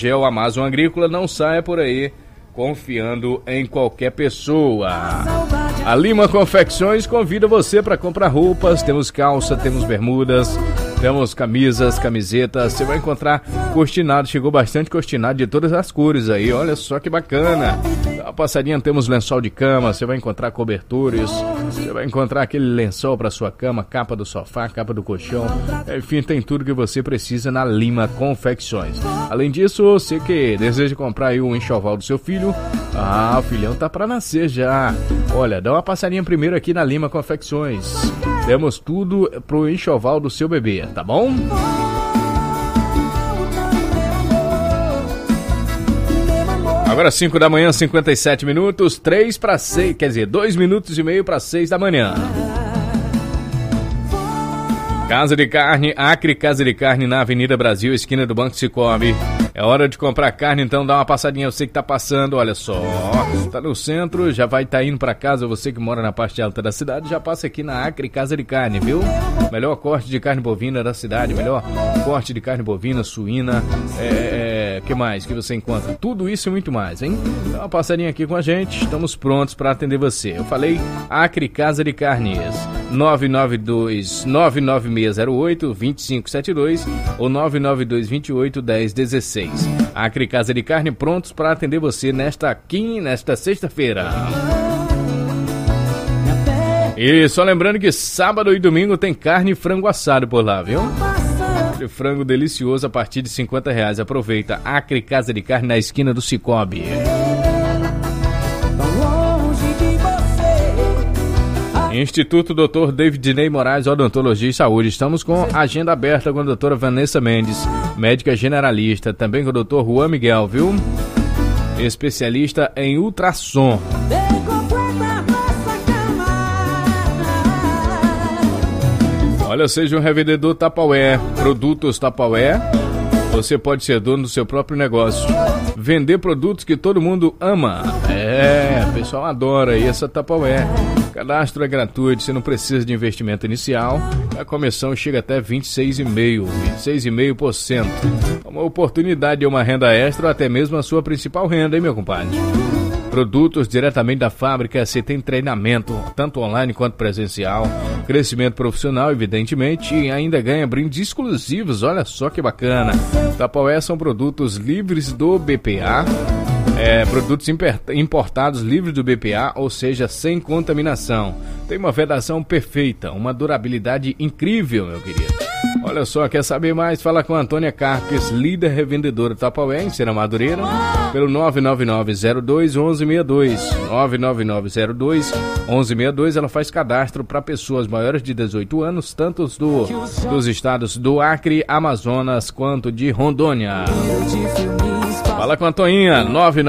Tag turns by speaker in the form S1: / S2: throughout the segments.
S1: Gel Amazon Agrícola, não saia por aí confiando em qualquer pessoa. A Lima Confecções convida você para comprar roupas. Temos calça, temos bermudas, temos camisas, camisetas. Você vai encontrar cortinado, chegou bastante cortinado de todas as cores aí, olha só que bacana. Dá uma passadinha, temos lençol de cama, você vai encontrar cobertores, você vai encontrar aquele lençol para sua cama, capa do sofá, capa do colchão, enfim, tem tudo que você precisa na Lima Confecções. Além disso, você que deseja comprar aí um enxoval do seu filho, o filhão tá para nascer já. Olha, dá uma passadinha primeiro aqui na Lima Confecções. Temos tudo pro enxoval do seu bebê, tá bom? Agora 5 da manhã, 57 minutos, 3 para 6, quer dizer, 2 minutos e meio para 6 da manhã. Casa de Carne, Acre Casa de Carne na Avenida Brasil, esquina do Banco Sicoob. É hora de comprar carne, então dá uma passadinha, você que tá passando, olha só, tá no centro, já vai indo pra casa, você que mora na parte alta da cidade, já passa aqui na Acre Casa de Carne, viu? Melhor corte de carne bovina da cidade, melhor corte de carne bovina, suína, que mais que você encontra? Tudo isso e muito mais, hein? Dá uma passadinha aqui com a gente, estamos prontos para atender você. Eu falei Acre Casa de Carnes, 992-99608-2572 ou 992-28-1016. Acre Casa de Carne, prontos para atender você nesta sexta-feira. E só lembrando que sábado e domingo tem carne e frango assado por lá, viu? Frango delicioso a partir de R$50. Aproveita, Acre Casa de Carne na esquina do Sicoob. Instituto Dr. David Ney Moraes, Odontologia e Saúde. Estamos com agenda aberta com a doutora Vanessa Mendes, médica generalista, também com o doutor Juan Miguel, viu? Especialista em ultrassom. Olha, seja um revendedor Tupperware, produtos Tupperware, você pode ser dono do seu próprio negócio. Vender produtos que todo mundo ama. O pessoal adora aí essa Tupperware. O cadastro é gratuito, você não precisa de investimento inicial. A comissão chega até 26,5%. Uma oportunidade de uma renda extra ou até mesmo a sua principal renda, hein, meu compadre? Produtos diretamente da fábrica, você tem treinamento, tanto online quanto presencial, crescimento profissional, evidentemente, e ainda ganha brindes exclusivos, olha só que bacana. Tupperware são produtos livres do BPA, produtos importados livres do BPA, ou seja, sem contaminação. Tem uma vedação perfeita, uma durabilidade incrível, meu querido. Olha só, quer saber mais? Fala com a Antônia Carpes, líder revendedora Tupperware em Serra Madureira, pelo 999-02-1162. 999-02-1162. Ela faz cadastro para pessoas maiores de 18 anos, tanto dos estados do Acre, Amazonas, quanto de Rondônia. Fala com a Toinha,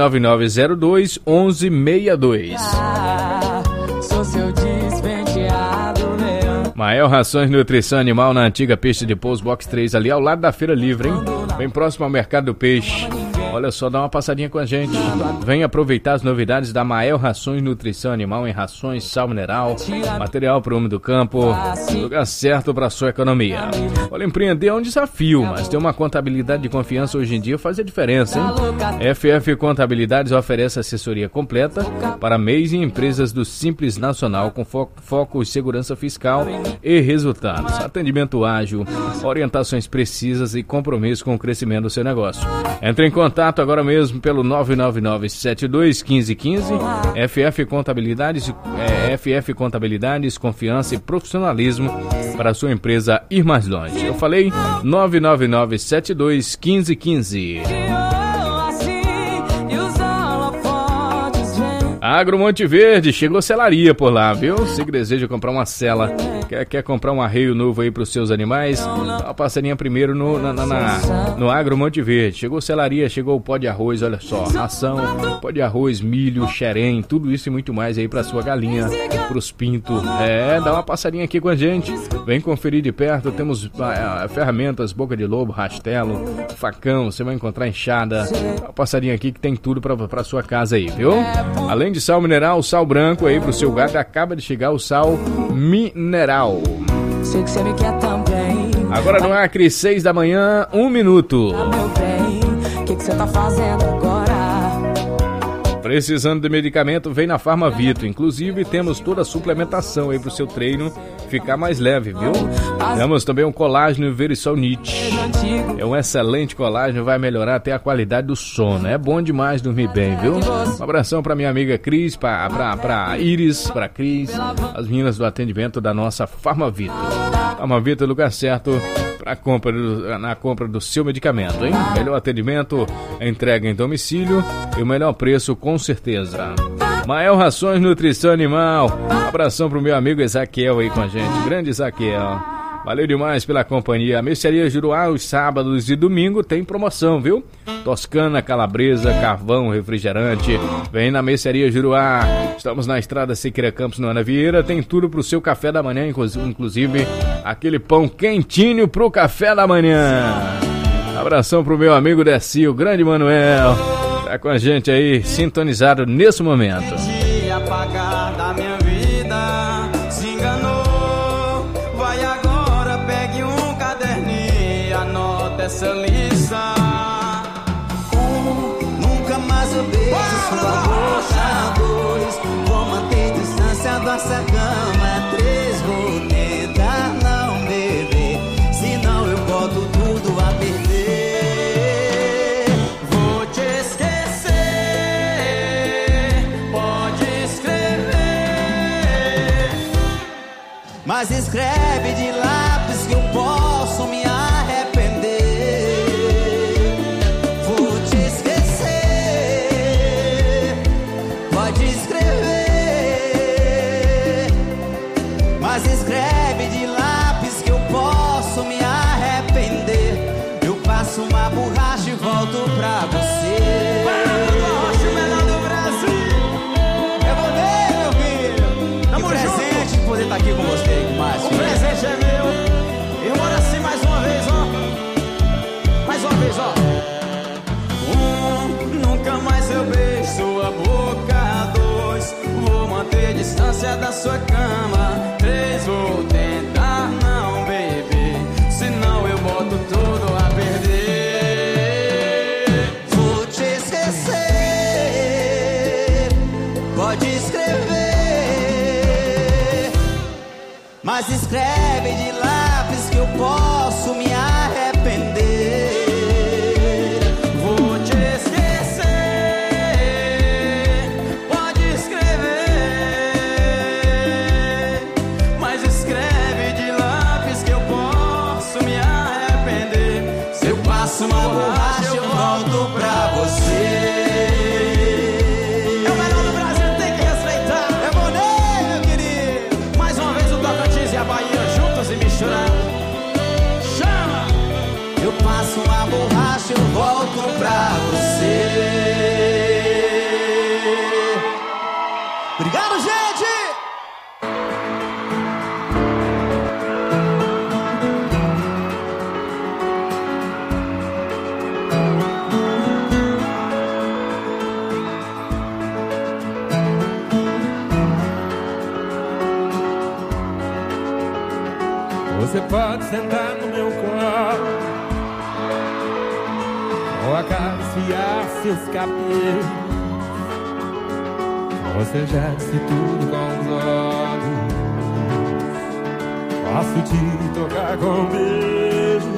S1: 999-02-1162. Sou seu despenteado, Mael Rações Nutrição Animal na antiga pista de Pouso Box 3, ali ao lado da Feira Livre, hein? Bem próximo ao Mercado do Peixe. Olha só, dá uma passadinha com a gente. Vem aproveitar as novidades da Mael Rações Nutrição Animal em rações, sal mineral, material para o homem do campo, lugar certo para a sua economia. Olha, empreender é um desafio, mas ter uma contabilidade de confiança hoje em dia faz a diferença, hein? FF Contabilidades oferece assessoria completa para MEIs e empresas do Simples Nacional com foco em segurança fiscal e resultados. Atendimento ágil, orientações precisas e compromisso com o crescimento do seu negócio. Entre em contato agora mesmo pelo 999-72-1515. FF Contabilidades, confiança e profissionalismo para a sua empresa ir mais longe. Eu falei 999-72-1515. Agro Monte Verde, chegou selaria por lá, viu? Você que deseja comprar uma sela, quer comprar um arreio novo aí para os seus animais, dá uma passadinha primeiro no Agro Monte Verde. Chegou selaria, chegou o pó de arroz, olha só, ração, pó de arroz, milho, xerém, tudo isso e muito mais aí para sua galinha, para os pintos. Dá uma passadinha aqui com a gente, vem conferir de perto, temos ferramentas, boca de lobo, rastelo, facão, você vai encontrar enxada, dá uma passadinha aqui que tem tudo para sua casa aí, viu? Além de sal mineral, sal branco aí pro seu gado, acaba de chegar o sal mineral. Agora no Acre, 6 da manhã, 1 minuto.
S2: cê tá fazendo agora?
S1: Precisando de medicamento, vem na Farmavito. Inclusive, temos toda a suplementação aí pro seu treino ficar mais leve, viu? Temos também um colágeno Verisol NIT. É um excelente colágeno, vai melhorar até a qualidade do sono. É bom demais dormir bem, viu? Um abração pra minha amiga Cris, pra Iris, pra Cris, as meninas do atendimento da nossa Farmavito. Farmavito é o lugar certo na compra do seu medicamento, hein? Melhor atendimento, entrega em domicílio e o melhor preço, com certeza. Mael Rações Nutrição Animal. Um abração pro meu amigo Ezaquiel aí com a gente. Grande Ezaquiel. Valeu demais pela companhia. A Mercearia Juruá, os sábados e domingo tem promoção, viu? Toscana, calabresa, carvão, refrigerante. Vem na Mercearia Juruá. Estamos na estrada Siqueira Campos, no Ana Vieira. Tem tudo pro seu café da manhã, inclusive aquele pão quentinho pro café da manhã. Abração pro meu amigo Decio, grande Manuel. Tá com a gente aí, sintonizado nesse momento.
S3: Apagar da minha vida, se enganou. Vai agora, pegue um caderninho e anota essa lista. Nunca mais eu beijo sua boca. 2, vou manter distância dessa cama. 3, vou tentar não beber, senão eu boto tudo a perder. Vou te esquecer, pode escrever, mas escreve de lápis que eu posso me arrepender. Vou te esquecer, pode escrever, mas escreve de lápis que eu posso me arrepender. Eu passo uma borracha e volto pra você. Borracha, o melhor do Brasil. Eu vou ver, meu filho. Tamo presente de poder estar aqui com você, Márcio. O presente é meu. Eu moro assim mais uma vez, ó. Mais uma vez, ó. Nunca mais eu beijo sua boca. 2, vou manter distância da sua cama. 3, vou tentar não beber, senão eu boto tudo a perder. Vou te esquecer, pode escrever, mas escreve de lápis que eu posso me arrepender. Vou te esquecer, pode escrever, mas escreve de lápis que eu posso me arrepender. Se eu passo uma borracha, eu volto pra você. É o melhor do Brasil, tem que respeitar. É Boné, meu querido. Mais uma vez o Tocantins e a Bahia juntos e misturando. Chama! Eu passo uma borracha, eu volto pra você. Obrigado, gente!
S4: Você pode sentar no meu colo ou acariciar seus cabelos. Você já disse tudo com os olhos. Posso te tocar com um beijo.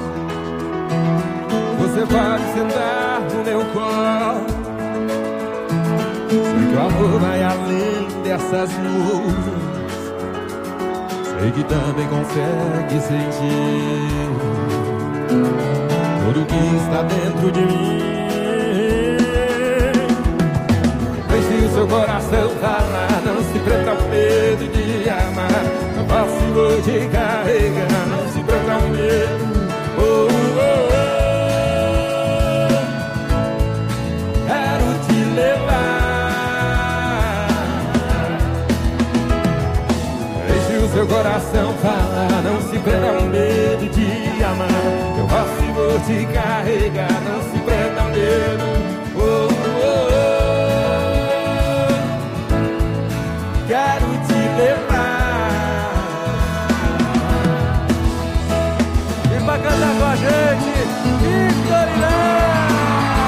S4: Você pode sentar no meu colo. Sei que o amor vai além dessas nuvens. Sei que também consegue sentir tudo que está dentro de mim. Deixe o seu coração falar, não se prenda ao medo de amar. Não posso vou te carregar, não se prenda ao medo. Oh, oh, oh. Quero te levar. Seu coração fala, não se prenda ao medo de amar. Eu posso e vou te carregar, não se prenda ao medo. Oh, oh, oh. Quero te levar. Vem pra cantar com a gente, Victoria!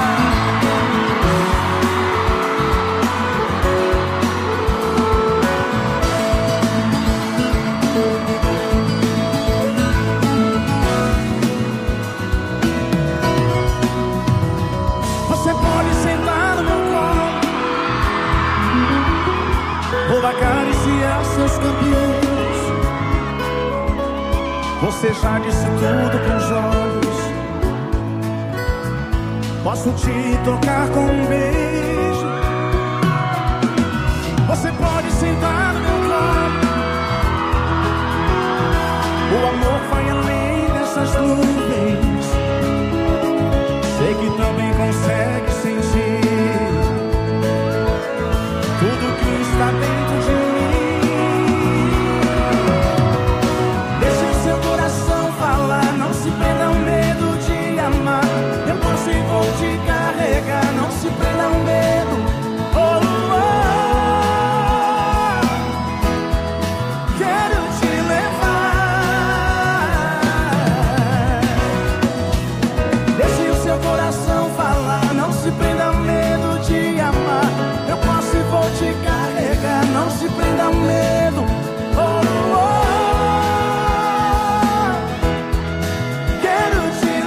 S3: meus cabelos. Você já disse tudo com os olhos. Posso te tocar com um beijo. Você pode sentar no meu colo. O amor vai além dessas nuvens. Sei que também consegue sentir tudo que está dentro de mim. Deixe o seu coração falar. Não se prenda ao medo de amar. Eu posso e vou te carregar. Não se prenda ao medo. Quero te levar. Deixe o seu coração falar. Não se prenda ao medo de amar. Eu posso e vou te carregar. Não se prenda ao medo. Quero te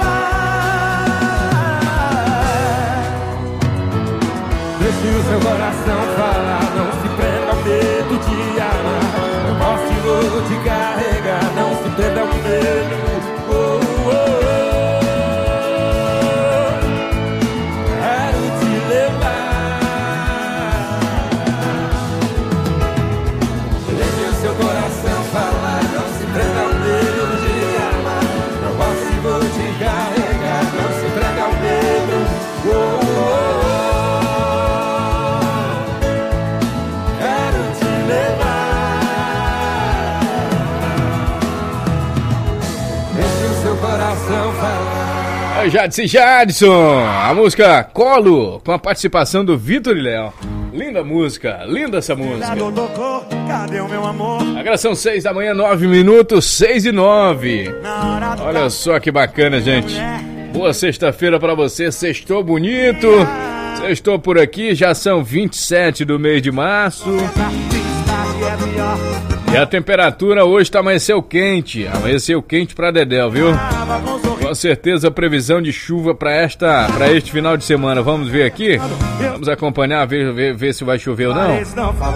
S3: levar.
S4: Deixe o seu coração falar. Não se prenda ao medo de amar. Eu posso e vou te carregar. Não se prenda ao medo. Quero te levar. Deixe o seu coração falar. Não se prenda ao medo de amar. Eu posso e vou te carregar. Não se prenda ao medo. Quero te levar. Deixe o seu coração falar.
S1: Oi, Jadson, a música Colo, com a participação do Vitor e Léo. Linda música, linda essa música.
S3: Cadê o meu amor?
S1: Agora são 6 da manhã, 9 minutos, 6:09. Olha só que bacana, gente. Boa sexta-feira pra você, sextou bonito. Sextou por aqui, já são 27 do mês de março. E a temperatura hoje tá amanheceu quente pra Dedéu, viu? Com certeza previsão de chuva pra este final de semana. Vamos ver aqui? Vamos acompanhar, ver se vai chover ou não.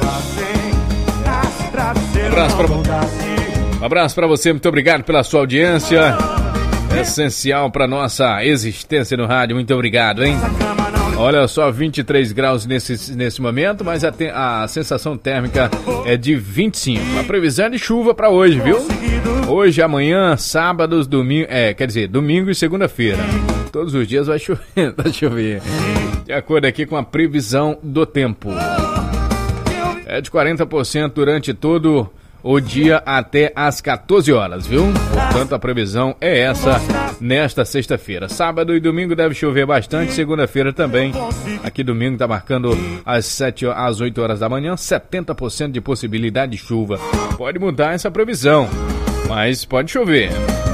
S1: Um abraço pra você, muito obrigado pela sua audiência. É essencial pra nossa existência no rádio, muito obrigado, hein? Olha só, 23 graus nesse momento, mas a sensação térmica é de 25. A previsão é de chuva para hoje, viu? Hoje, amanhã, sábados, domingo, domingo e segunda-feira. Todos os dias vai chover. De acordo aqui com a previsão do tempo. É de 40% durante todo o dia até às 14 horas, viu? Portanto, a previsão é essa nesta sexta-feira. Sábado e domingo deve chover bastante, segunda-feira também. Aqui domingo está marcando às 8 horas da manhã, 70% de possibilidade de chuva. Pode mudar essa previsão, mas pode chover.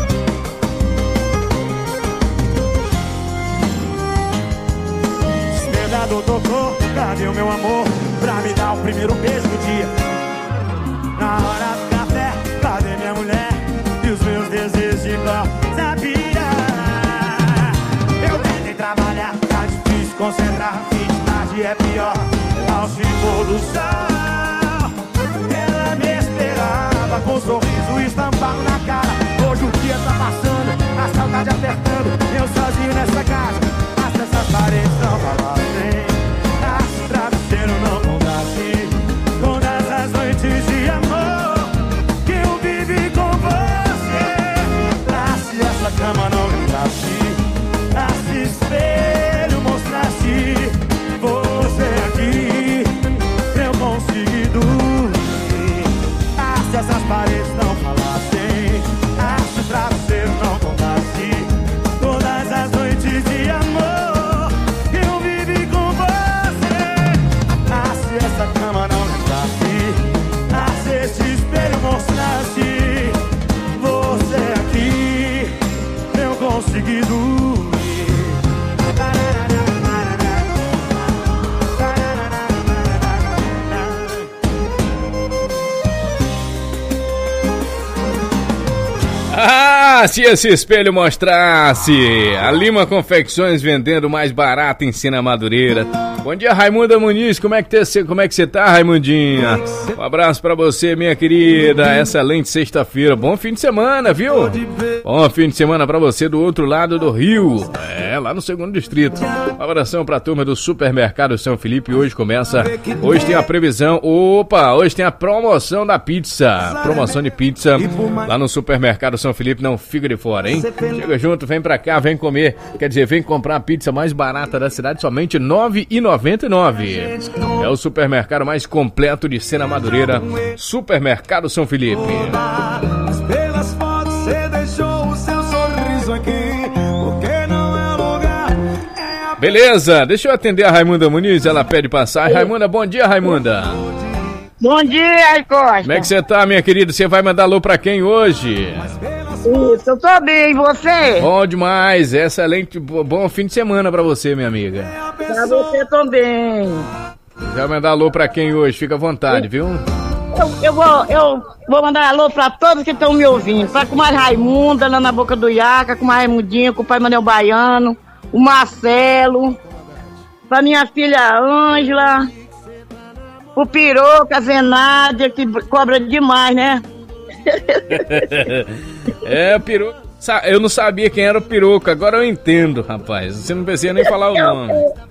S3: Despertador tocou, cadê o meu amor? Pra me dar o primeiro beijo do dia. Na hora do café, cadê minha mulher? E os meus desejos de igual, sabia? Eu tentei trabalhar, tá difícil concentrar. Fim de tarde é pior, ao se pôr do sol. Ela me esperava com um sorriso estampado na cara. Hoje o dia tá passando, a saudade apertando. Eu sozinho nessa casa, mas essas paredes não falassem. Esse travesseiro não contasse. Todas as noites de amor que eu vivi com você. Se essa cama não lembrasse, esse espelho mostrasse você aqui, eu consegui dormir. Se essas paredes não falassem, se o travesseiro não contasse. Todas as noites de amor que eu vivi com você. Se essa cama não lembrasse, se esse espelho mostrasse você aqui, eu consegui dormir.
S1: Se esse espelho mostrasse. A Lima Confecções vendendo mais barato em Sina Madureira. Bom dia, Raimunda Muniz, como é que você tá, Raimundinha? Um abraço pra você, minha querida, excelente sexta-feira, bom fim de semana, viu? Bom fim de semana pra você do outro lado do Rio, lá no 2º Distrito. Um abração pra turma do Supermercado São Felipe, hoje tem a previsão, hoje tem a promoção da pizza, promoção de pizza lá no Supermercado São Felipe, não fica de fora, hein? Chega junto, vem pra cá, vem comer, quer dizer, vem comprar a pizza mais barata da cidade, somente R$ 9,99. É o supermercado mais completo de Sena Madureira, Supermercado São Felipe.
S4: Mas pelas fotos você deixou o seu sorriso aqui, porque não é lugar.
S1: Beleza, deixa eu atender a Raimunda Muniz, ela pede passagem. Raimunda, bom dia, Raimunda.
S2: Bom dia, Costa.
S1: Como é que você tá, minha querida? Você vai mandar alô pra quem hoje?
S2: Isso, eu tô bem, e você?
S1: Bom demais, excelente, bom fim de semana pra você, minha amiga.
S2: Pra você também.
S1: Vai mandar alô pra quem hoje? Fica à vontade, viu?
S2: Eu vou mandar alô pra todos que estão me ouvindo. Pra comadre Raimunda, lá na Boca do Iaca, com o Raimundinho, com o pai Manuel Baiano, o Marcelo, pra minha filha Ângela, o Piroca, a Zenádia, que cobra demais, né?
S1: Piroca. Eu não sabia quem era o Piroca, agora eu entendo, rapaz. Você não precisa nem falar o nome.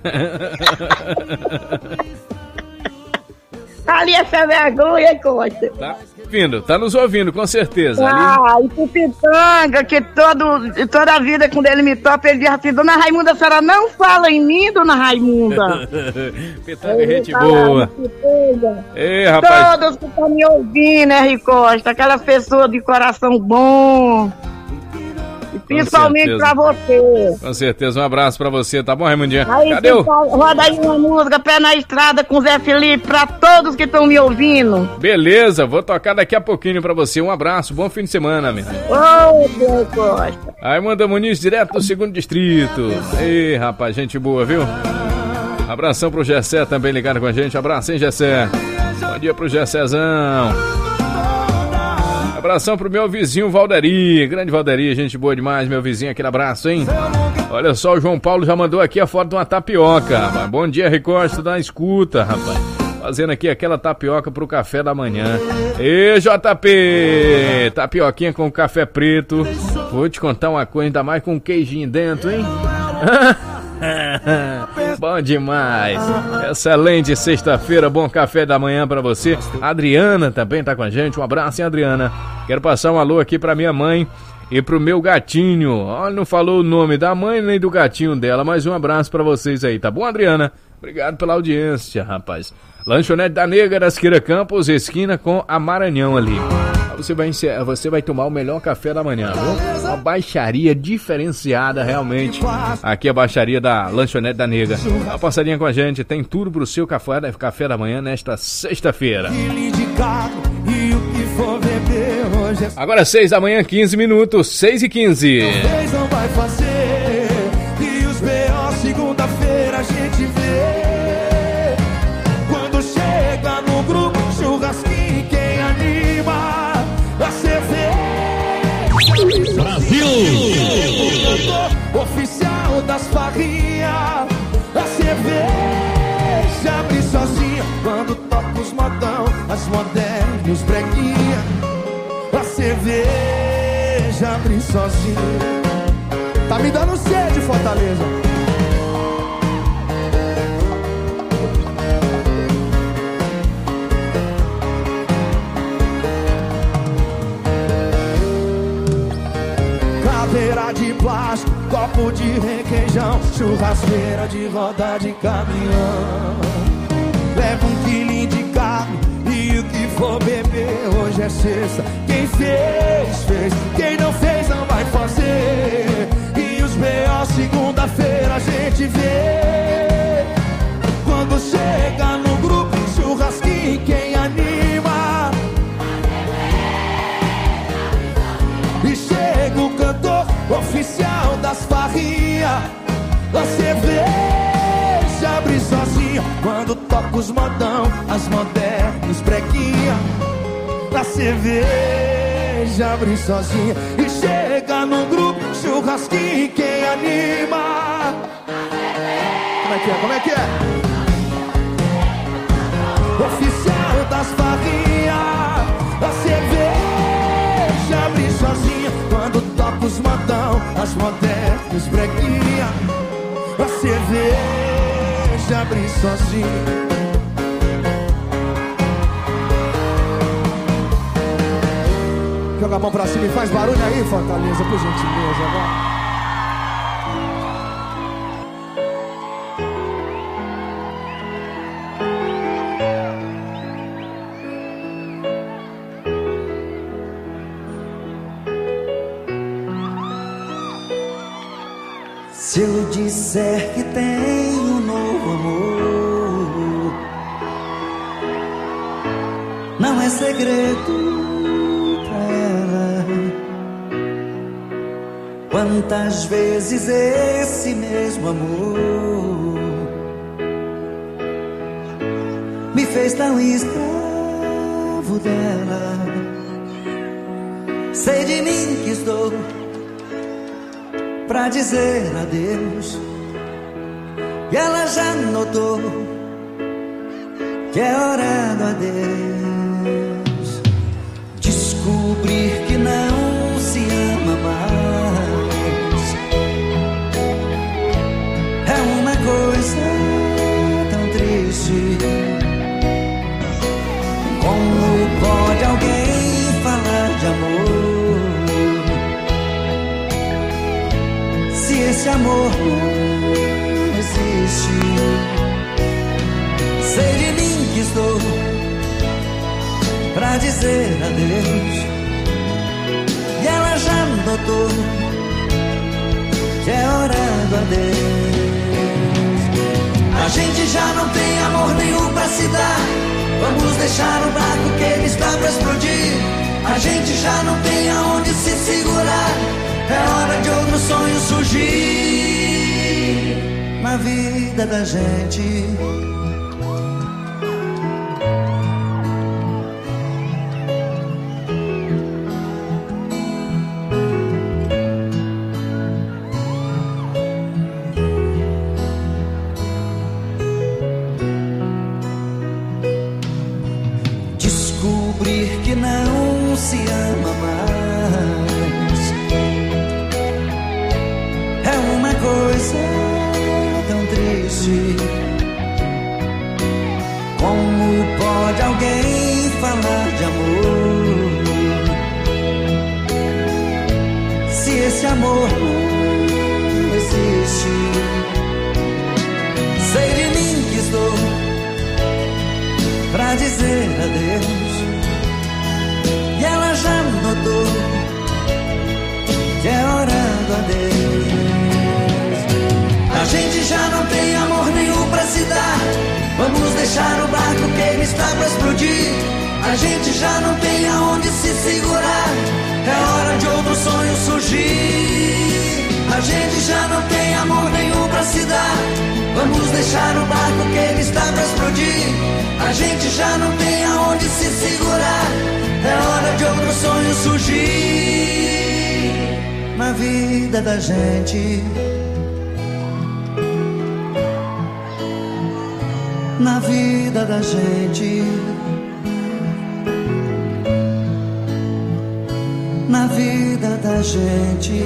S2: Ali essa vergonha, hein, Costa?
S1: Tá nos ouvindo, com certeza.
S2: E pro Pitanga, que toda a vida quando ele me topa, ele diz assim: Dona Raimunda, a senhora não fala em mim, Dona Raimunda.
S1: Pitanga, gente boa. Ei, rapaz.
S2: Todos que estão me ouvindo, né, Ricosta? Aquela pessoa de coração bom. E principalmente pra você.
S1: Com certeza, um abraço pra você, tá bom, Raimundinha?
S2: Cadê roda aí uma música, Pé na Estrada, com Zé Felipe, pra todos que estão me ouvindo.
S1: Beleza, vou tocar daqui a pouquinho pra você. Um abraço, bom fim de semana, minha.
S2: Deus, Costa.
S1: Raimunda Muniz, direto do 2º Distrito. Ei, rapaz, gente boa, viu? Abração pro Gessé também ligado com a gente. Abraço, hein, Gessé? Bom dia pro Gessézão. Abração pro meu vizinho Valderi, grande Valderi, gente boa demais, meu vizinho, aquele abraço, hein? Olha só, o João Paulo já mandou aqui a foto de uma tapioca. Bom dia, Ricosta, da escuta, rapaz. Fazendo aqui aquela tapioca pro café da manhã. Ê, JP! Tapioquinha com café preto. Vou te contar uma coisa, ainda mais com um queijinho dentro, hein? Bom demais. Excelente sexta-feira, bom café da manhã pra você. A Adriana também tá com a gente. Um abraço, hein, Adriana. Quero passar um alô aqui pra minha mãe e pro meu gatinho. Olha, não falou o nome da mãe nem do gatinho dela, mas um abraço pra vocês aí, tá bom, Adriana? Obrigado pela audiência, rapaz. Lanchonete da Negra, da Siqueira Campos, esquina com a Maranhão ali. Você vai tomar o melhor café da manhã, viu? Uma baixaria diferenciada, realmente. Aqui é a baixaria da Lanchonete da Negra. Dá uma passadinha com a gente, tem tudo pro seu café da manhã nesta sexta-feira. Agora 6 da manhã, 15 minutos, 6h15.
S4: Não vai fazer, e os B.O. segunda-feira a gente vê. Quando chega no grupo, churrasquinho, quem anima, você vê. Brasil! Oficial das farrinhas, a cerveja abre sozinha. Quando toca os modão, as modernas breguinha, a cerveja abre sozinha. Tá me dando sede, Fortaleza. Cadeira de plástico, copo de requeijão, churrasqueira de roda de caminhão. Leva 1 quilinho de carne e o que for beber. Hoje é sexta, quem fez, fez. Quem não fez, não vai fazer. E os B.O. segunda-feira a gente vê. Quando chega no grupo, churrasquinho, quem anima. E chega o cantor oficial das farrinhas, a cerveja abre sozinha. Quando toca os modão, as modernas breguinha, a cerveja abre sozinha. E chega no grupo, churrasquinho, quem anima. Como é que é? Como é que é? oficial das farrinhas. A cerveja abre sozinha quando toca os modão, as modernas breguinha. A cerveja abre sozinha. Joga a mão pra cima e faz barulho aí, Fortaleza, por gentileza, vai.
S3: Se eu disser que tenho um novo amor, não é segredo pra ela. Quantas vezes esse mesmo amor me fez tão escravo dela. Sei de mim que estou pra dizer adeus, e ela já notou que é hora do adeus. Descobrir que não se ama mais é uma coisa tão triste. Como pode alguém falar de amor se esse amor não existe? Sei de mim que estou pra dizer adeus, e ela já notou que é hora do adeus. A gente já não tem amor nenhum pra se dar. Vamos deixar o barco que ele está pra explodir. A gente já não tem aonde se segurar. É hora de outro sonho surgir na vida da gente. Descobrir que não se ama mais é uma coisa tão triste. Como pode alguém falar de amor se esse amor não existe? Sei de mim que estou pra dizer adeus, e ela já notou que é hora do adeus. A gente já não tem amor nenhum pra se dar. Vamos deixar o barco que ele está pra explodir. A gente já não tem aonde se segurar. É hora de outro sonho surgir. A gente já não tem amor nenhum pra se dar. Vamos deixar o barco que ele está pra explodir. A gente já não tem aonde se segurar. É hora de outro sonho surgir na vida da gente. Na vida da gente. Na vida da gente.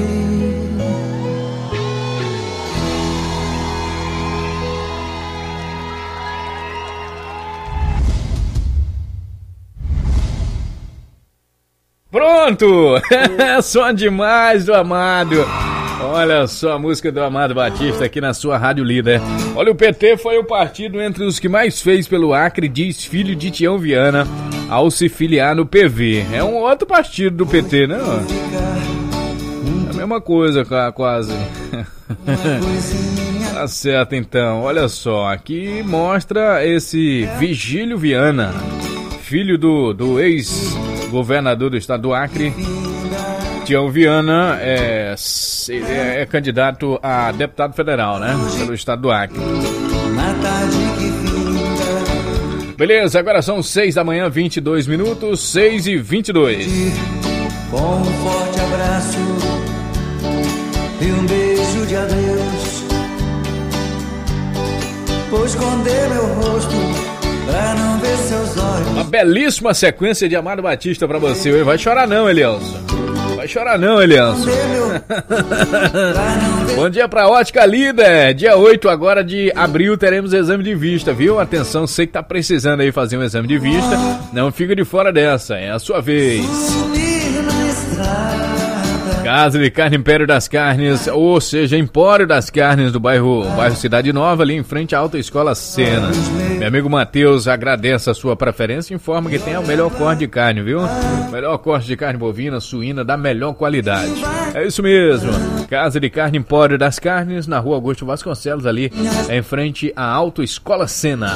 S1: Pronto! Som demais do Amado. Olha só a música do Amado Batista aqui na sua Rádio Líder. Olha, o PT foi o partido entre os que mais fez pelo Acre, diz filho de Tião Viana, ao se filiar no PV. É um outro partido do PT, né? É a mesma coisa, quase. Tá certo, então. Olha só, aqui mostra esse Vigílio Viana, filho do ex-governador do estado do Acre. Tião Viana é candidato a deputado federal, né? Pelo estado do Acre. Beleza, agora são 6 da manhã, 22 minutos, 6h22.
S3: Com um forte abraço e um beijo de adeus, vou esconder meu rosto pra não ver seus olhos.
S1: Uma belíssima sequência de Amado Batista pra você. Vai chorar não, Elielson. Vai chorar não, Elielson. Bom dia pra Ótica Líder. Dia 8 agora de abril teremos exame de vista, viu? Atenção, você que tá precisando aí fazer um exame de vista, não fica de fora dessa, é a sua vez. Casa de Carne Império das Carnes, ou seja, Empório das Carnes do bairro Cidade Nova, ali em frente à Autoescola Sena. Meu amigo Matheus agradece a sua preferência e informa que tem o melhor corte de carne, viu? Melhor corte de carne bovina, suína, da melhor qualidade. É isso mesmo. Casa de Carne Empório das Carnes, na rua Augusto Vasconcelos, ali em frente à Autoescola Sena.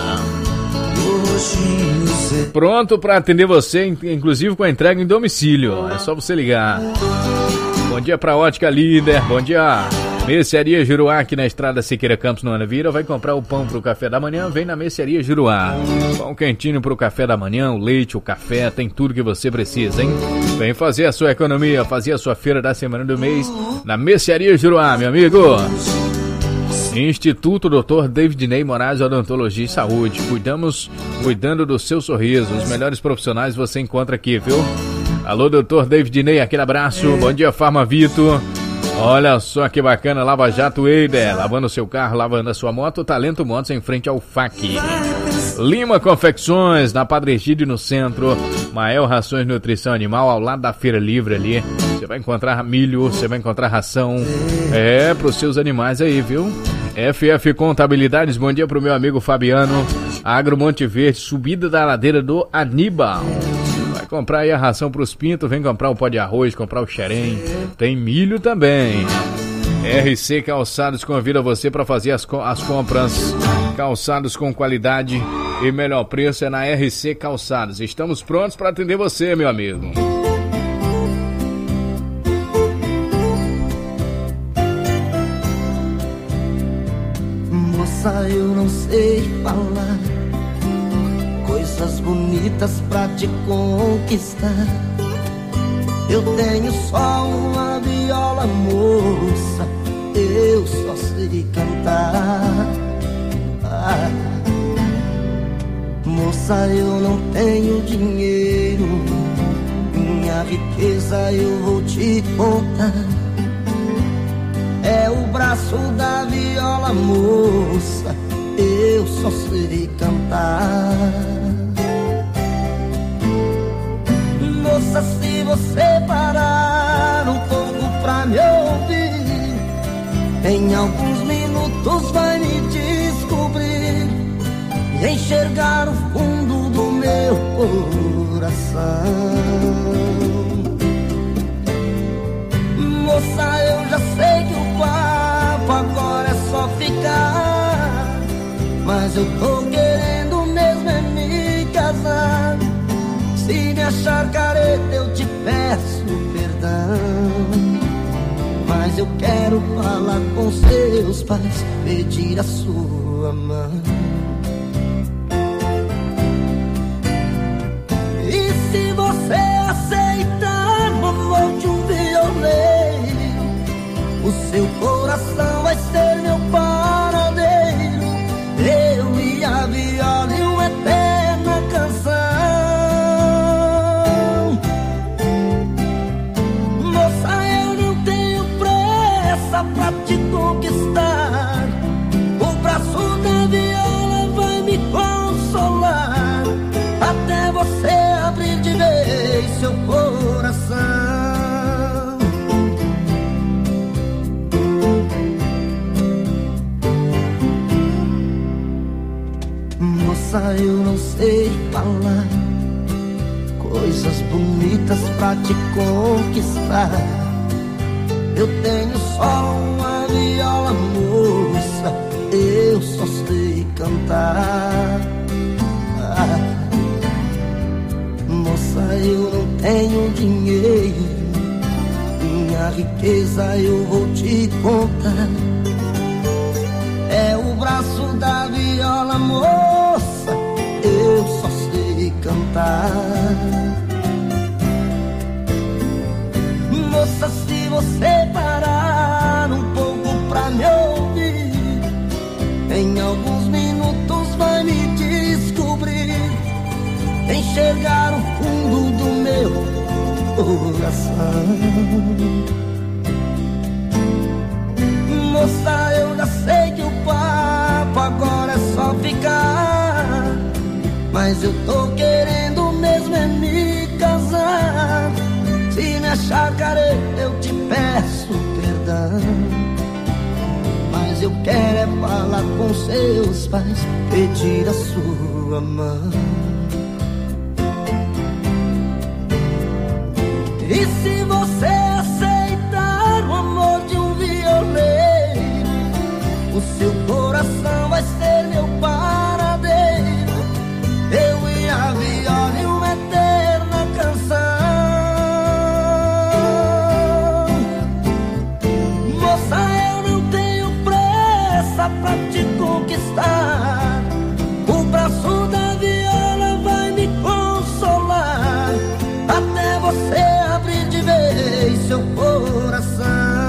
S1: Pronto para atender você, inclusive com a entrega em domicílio. É só você ligar. Bom dia pra Ótica Líder, bom dia. Mercearia Juruá, aqui na estrada Siqueira Campos, no Anavira. Vai comprar o pão pro café da manhã, vem na Mercearia Juruá. Pão quentinho pro café da manhã, o leite, o café, tem tudo que você precisa, hein? Vem fazer a sua economia, fazer a sua feira da semana do mês na Mercearia Juruá, meu amigo. Instituto Dr. David Ney Moraes Odontologia e Saúde. Cuidando do seu sorriso. Os melhores profissionais você encontra aqui, viu? Alô, Dr. David Ney, aquele abraço. Bom dia, Farma Vito. Olha só que bacana, Lava Jato Eider. Lavando seu carro, lavando a sua moto. Talento Motos em frente ao FAC. Lima Confecções, na Padre Egídio, no centro. Mael Rações Nutrição Animal, ao lado da Feira Livre ali. Você vai encontrar milho, você vai encontrar ração. É, pros seus animais aí, viu? FF Contabilidades, bom dia pro meu amigo Fabiano. Agro Monte Verde, subida da ladeira do Aníbal. Vai comprar aí a ração pros pintos, vem comprar o pó de arroz, comprar o xerém. Tem milho também. RC Calçados convida você para fazer as compras. Calçados com qualidade e melhor preço é na RC Calçados. Estamos prontos para atender você, meu amigo.
S4: Moça, eu não sei falar coisas bonitas pra te conquistar. Eu tenho só uma viola, moça, eu só sei cantar. Moça, eu não tenho dinheiro, minha riqueza eu vou te contar. É o braço da viola, moça, eu só sei cantar. Moça, se você parar um pouco pra me ouvir, em alguns minutos vai me descobrir e enxergar o fundo do meu coração. Moça, eu já sei que o papo agora é só ficar, mas eu tô querendo mesmo é me casar. Se me achar careta eu te peço perdão, mas eu quero falar com seus pais, pedir a sua mão. E se você aceitar, vovô de um violeiro, o seu coração vai ser meu paradeiro. Eu e a viola e uma eterna canção. Moça, eu não tenho pressa pra te conquistar. O braço da viola vai me consolar, até você abrir de vez seu coração. Moça, eu não sei falar coisas bonitas pra te conquistar. Eu tenho só uma viola, moça, eu só sei cantar. Moça, eu não tenho dinheiro, minha riqueza eu vou te contar. É o braço da viola, moça, eu só sei cantar. Moça, se você parar um pouco pra me ouvir, em alguns minutos vai me descobrir enxergar o fundo do meu coração. Moça, eu já sei que o papo agora é só ficar, mas eu tô querendo mesmo é me casar. Se me achar careta eu te peço perdão, mas eu quero é falar com seus pais, pedir a sua mão. E se você aceitar o amor de um violeiro, o seu coração vai ser meu paradeiro. Eu e a viola e uma eterna canção. Moça, eu não tenho pressa pra te conquistar. O braço da viola vai me consolar, até você abrir de vez seu coração.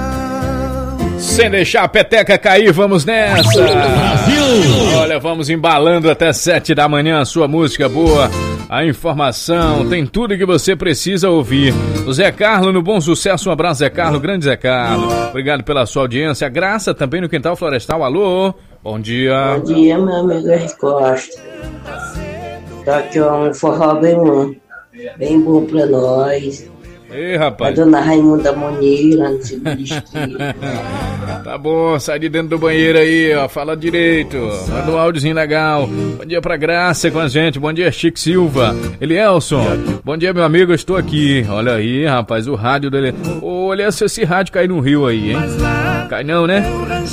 S1: Sem deixar a peteca cair, vamos nessa. Brasil! Olha, vamos embalando até 7 da manhã a sua música boa. A informação, tem tudo que você precisa ouvir. O Zé Carlos no Bom Sucesso, um abraço Zé Carlos, grande Zé Carlos. Obrigado pela sua audiência. Graça também no Quintal Florestal, alô, bom dia.
S5: Bom dia, meu amigo Henrique Costa. Tá aqui um forró bem bom pra nós.
S1: Ei, rapaz.
S5: A dona Raimunda Monira, no segundo estilo.
S1: Tá bom, sai de dentro do banheiro aí, ó, fala direito, manda um áudiozinho legal. Bom dia pra Graça com a gente, bom dia Chico Silva, Elielson, bom dia meu amigo, eu estou aqui. Olha aí, rapaz, o rádio dele. Olha se esse rádio cair no rio aí, hein? Cai não, né?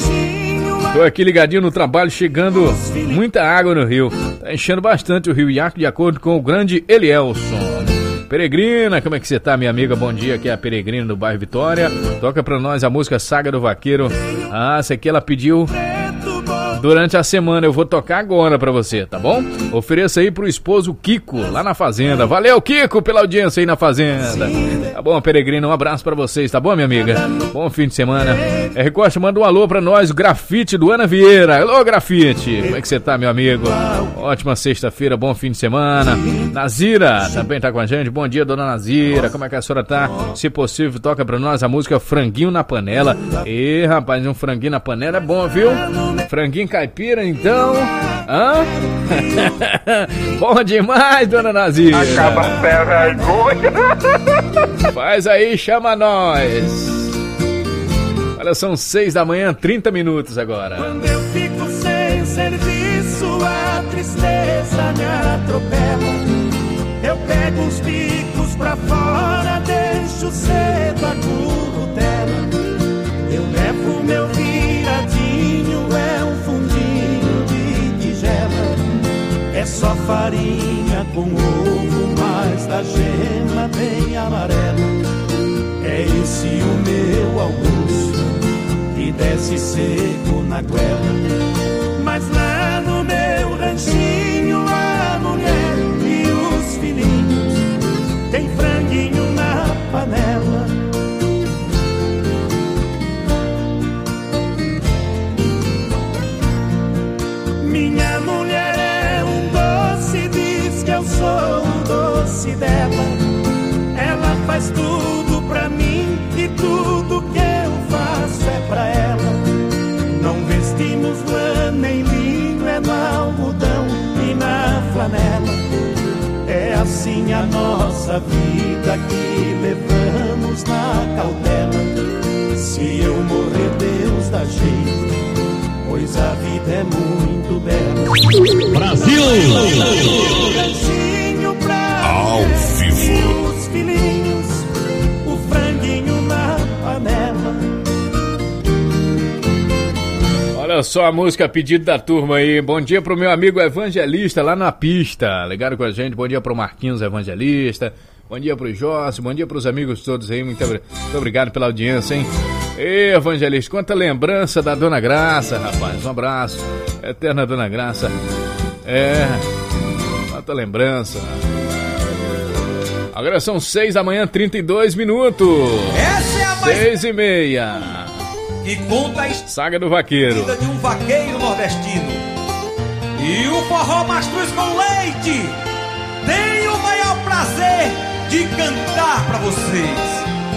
S1: Tô aqui ligadinho no trabalho, chegando muita água no rio. Tá enchendo bastante o rio Iaco, de acordo com o grande Elielson. Peregrina, como é que você tá, minha amiga? Bom dia, aqui é a Peregrina do bairro Vitória. Toca pra nós a música Saga do Vaqueiro. Ah, essa aqui ela pediu durante a semana, eu vou tocar agora pra você, tá bom? Ofereça aí pro esposo Kiko, lá na Fazenda. Valeu, Kiko, pela audiência aí na Fazenda. Tá bom, Peregrina, um abraço pra vocês, tá bom, minha amiga? Bom fim de semana. R. Costa, manda um alô pra nós, o Grafite do Ana Vieira. Alô, Grafite, como é que você tá, meu amigo? Ótima sexta-feira, bom fim de semana. Nazira também tá com a gente. Bom dia, dona Nazira, como é que a senhora tá? Se possível, toca pra nós a música Franguinho na Panela. Ê, rapaz, um franguinho na panela é bom, viu? Franguinho caipira, então. Hã? Bom demais, dona Nazira.
S6: Acaba a vergonha.
S1: Faz aí, chama nós. Olha, são 6 da manhã, 30 minutos agora.
S4: Quando eu fico sem serviço, a tristeza me atropela. Eu pego os bicos pra fora, deixo cedo a curutela. Eu levo meu viradinho, é um fundinho de tigela. É só farinha com ovo, mas da gema bem amarela. É esse o meu almoço, que desce seco na goela. Mas lá no meu ranchinho, a mulher e os filhinhos tem franguinho na panela. Minha mulher é um doce, diz que eu sou o doce dela. Ela faz tudo pra mim e tudo que eu faço é pra ela. Não vestimos lã nem linho, é no algodão e na flanela. É assim a nossa vida que levamos na cautela. Se eu morrer, Deus dá jeito, pois a vida é muito bela.
S1: Brasil!
S4: Ao vivo. Os filhinhos, o franguinho na panela.
S1: Olha só a música pedido da turma aí. Bom dia pro meu amigo Evangelista lá na pista, ligado com a gente. Bom dia pro Marquinhos Evangelista. Bom dia pro Jorge, bom dia pros amigos todos aí. Muito obrigado pela audiência, hein? Ei, Evangelista, quanta lembrança da Dona Graça, rapaz. Um abraço. Eterna Dona Graça. É, quanta lembrança. Agora são 6 da manhã, 32 minutos.
S3: Essa é a mais
S1: 6:30.
S3: que conta a
S1: Saga do Vaqueiro.
S3: história de um vaqueiro nordestino. E o forró mastruz com leite tenho o maior prazer de cantar pra vocês.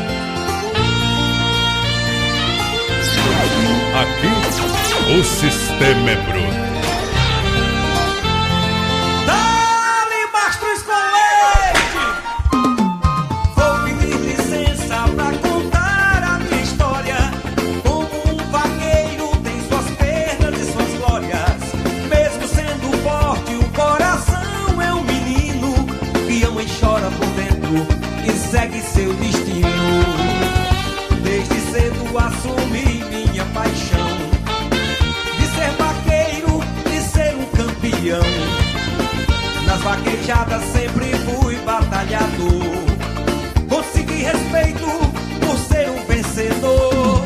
S7: Aqui o sistema é bruto.
S3: Dá-lhe Mastruz com leite. Vou pedir licença pra contar a minha história. Como um vaqueiro tem suas perdas e suas glórias. Mesmo sendo forte, o coração é um menino que ama e chora por dentro e segue seu destino. Desde cedo assumi minha paixão de ser vaqueiro, de ser um campeão. Nas vaquejadas sempre fui batalhador. Consegui respeito por ser um vencedor.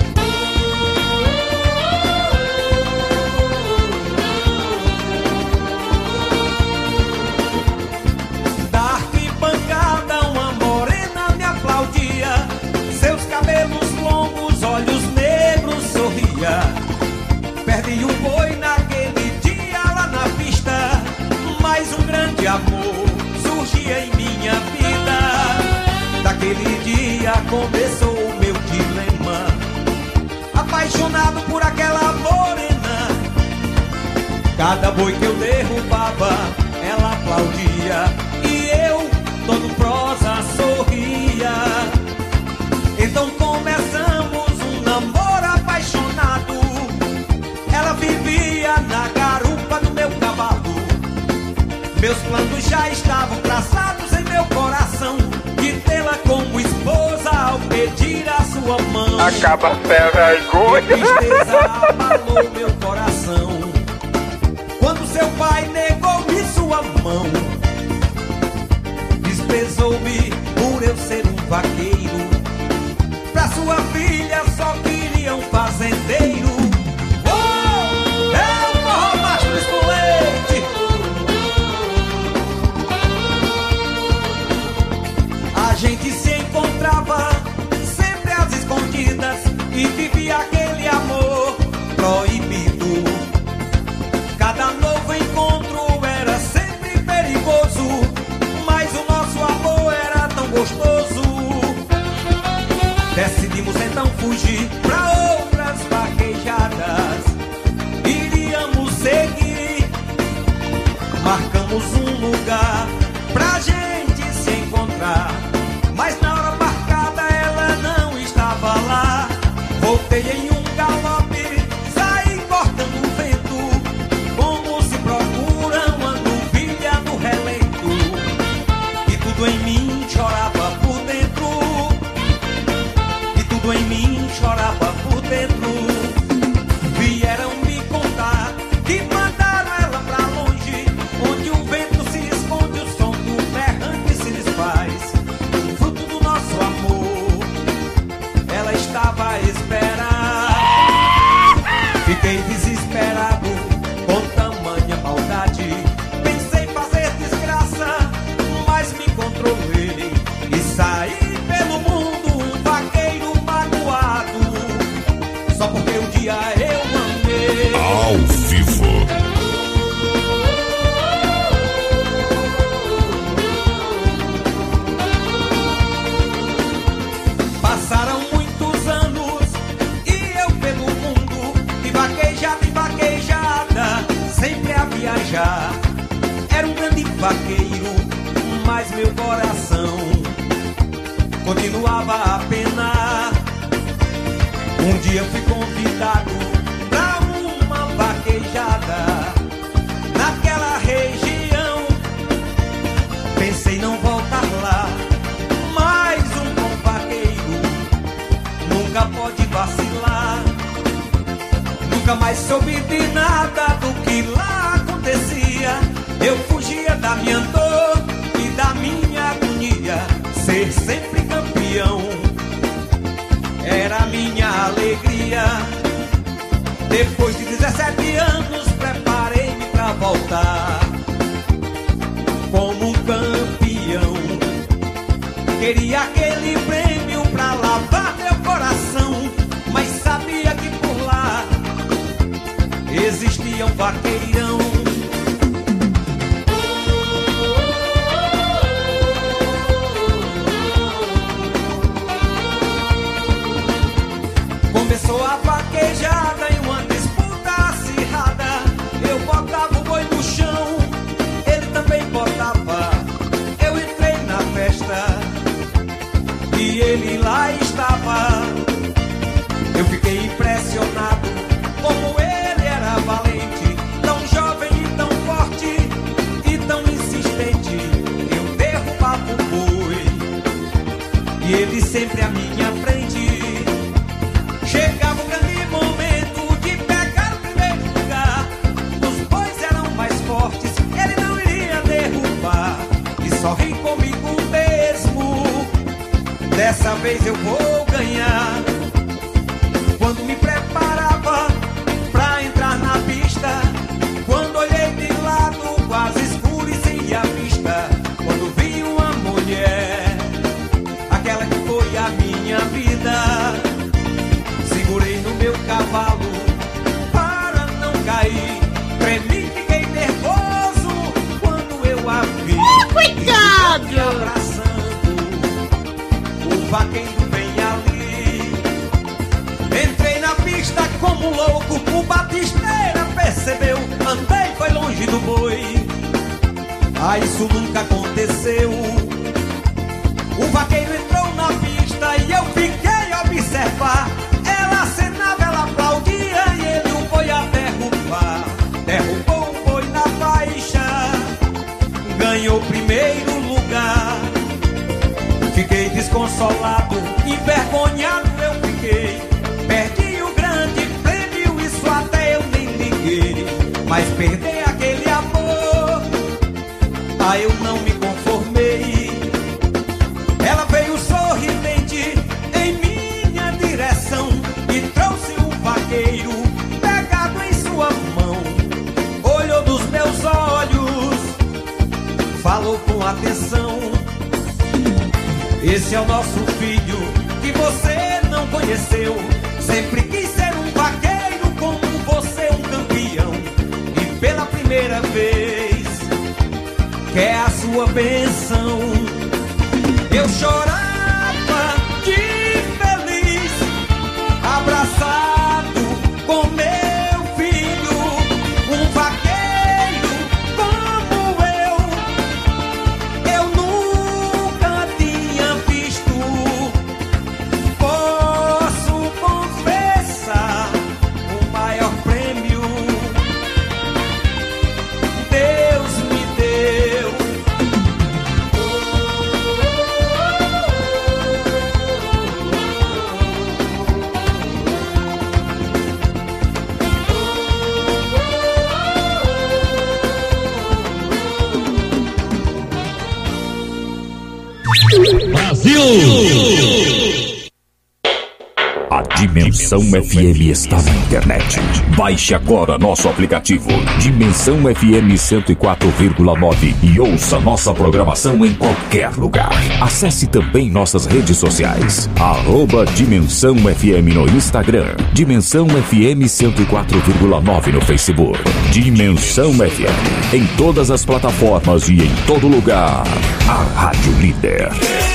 S3: Da arquibancada uma morena me aplaudia. Seus cabelos longos, olhos negros, sorria. Perdi um boi naquele dia lá na pista, mas um grande amor surgia em minha vida. Daquele dia começou o meu dilema, apaixonado por aquela morena. Cada boi que eu derrubava, ela aplaudia e eu, todo prosa, sorria. Então começamos um namoro apaixonado. Ela vivia na garupa do meu cavalo. Meus planos já estavam traçados em meu coração, de tê-la como esposa ao pedir a sua mão.
S6: Acaba sem vergonha.
S3: Tristeza abalou meu coração quando seu pai negou-me sua mão. Desprezou-me por eu ser um vaqueiro. Pra sua filha só queria um fazendeiro. Oh, é o forró Mastruz com leite. A gente se encontrava sempre às escondidas e vivia aquele amor proibido. Cada novo encontro era sempre perigoso, mas o nosso amor era tão gostoso. Decidimos então fugir pra outras vaquejadas. Iríamos seguir. Marcamos um lugar pra gente se encontrar, mas na hora marcada ela não estava lá. Voltei em um galope, saí cortando o vento, como se procura uma novilha no relento. E tudo em mim chorava por dentro. Tudo em mim chorava por dentro. Vieram me contar que mandaram ela pra longe, onde o vento se esconde, o som do berrante se desfaz. Fruto do nosso amor, ela estava a esperar. Fiquei desesperado com tamanha maldade. Pensei em fazer desgraça, mas me controlei e saí pelo mundo um vaqueiro magoado, só porque um dia eu amei.
S7: Ao vivo.
S3: Passaram muitos anos e eu pelo mundo, de vaquejada em vaquejada, sempre a viajar. Era um grande vaqueiro, mas meu coração continuava a penar. Um dia fui convidado pra uma vaquejada naquela região. Pensei não voltar lá, mas um bom vaqueiro nunca pode vacilar. Nunca mais soube de nada do que lá acontecia. Eu fugia da minha dor e da minha agonia. Ser sempre campeão era minha alegria. Depois de 17 anos preparei-me pra voltar como um campeão. Queria aquele prêmio pra lavar meu coração, mas sabia que por lá existia um vaqueirão. dessa vez eu vou ganhar. Quando me preparava pra entrar na pista, quando olhei de lado quase escureci a vista, quando vi uma mulher, aquela que foi a minha vida, segurei no meu cavalo para não cair, tremi, fiquei nervoso quando eu a vi.
S2: Coitado!
S3: Me abraçando, o vaqueiro vem ali. Entrei na pista como louco, o batisteira percebeu, andei, foi longe do boi. Ah, isso nunca aconteceu. O vaqueiro entrou na pista e eu fiquei a observar. Ela acenava, ela aplaudia e ele o foi a derrubar. Derrubou o boi na faixa, ganhou o primeiro lugar. Fiquei desconsolado, envergonhado eu fiquei. Perdi o grande prêmio, isso até eu nem liguei. Mas perder aquele amor, ah, eu não me conformei. Ela veio sorridente em minha direção e trouxe um vaqueiro pegado em sua mão. Olhou nos meus olhos, falou com atenção: esse é o nosso filho que você não conheceu. Sempre quis ser um vaqueiro como você, um campeão. E pela primeira vez quer a sua bênção. Eu chorava de feliz, abraçado com meu filho, um vaqueiro como eu nunca tinha visto. Posso confessar, o maior prêmio Deus me deu.
S8: A Dimensão FM está na internet. Baixe agora nosso aplicativo Dimensão FM 104,9 e ouça nossa programação em qualquer lugar. Acesse também nossas redes sociais. @Dimensão FM no Instagram. Dimensão FM 104,9 no Facebook. Dimensão FM em todas as plataformas e em todo lugar. A Rádio Líder.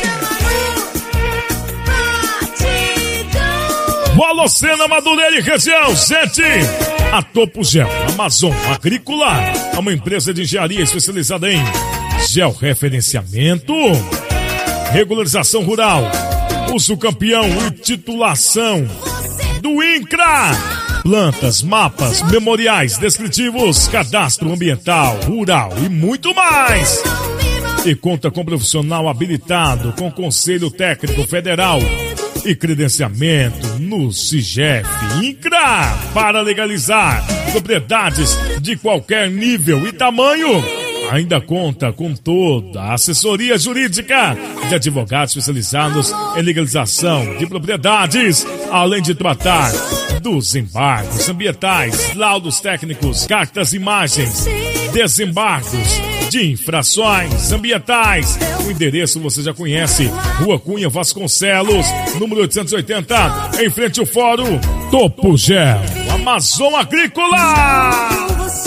S7: Bolocena, Madureira e região, gente! A Topo Gel Amazon Agrícola é uma empresa de engenharia especializada em georreferenciamento, regularização rural, uso campeão e titulação do INCRA. Plantas, mapas, memoriais descritivos, cadastro ambiental, rural e muito mais. E conta com profissional habilitado com Conselho Técnico Federal e credenciamento no CIGEF INCRA para legalizar propriedades de qualquer nível e tamanho. Ainda conta com toda a assessoria jurídica de advogados especializados em legalização de propriedades, além de tratar dos embargos ambientais, laudos técnicos, cartas, imagens, desembargos de infrações ambientais. O endereço você já conhece: Rua Cunha Vasconcelos, número 880, em frente ao Fórum Topo Gel Amazon Agrícola.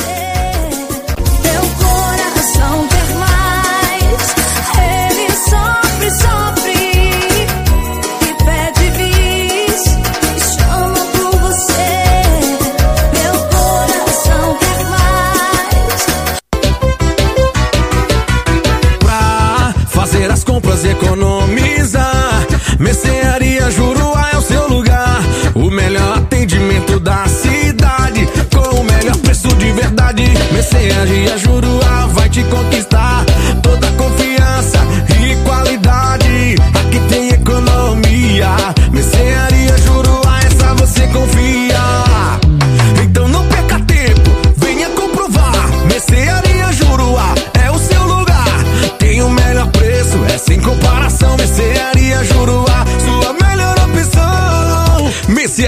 S4: Economizar, Mercearia Juruá é o seu lugar. O melhor atendimento da cidade, com o melhor preço de verdade. Mercearia Juruá vai te conquistar. Toda confiança e qualidade, aqui tem economia. Mercearia Juruá, essa você confia. Então não perca tempo, venha comprovar. Mercearia Juruá é o seu lugar. Tem o melhor preço, é sem comparação. Mercearia Juruá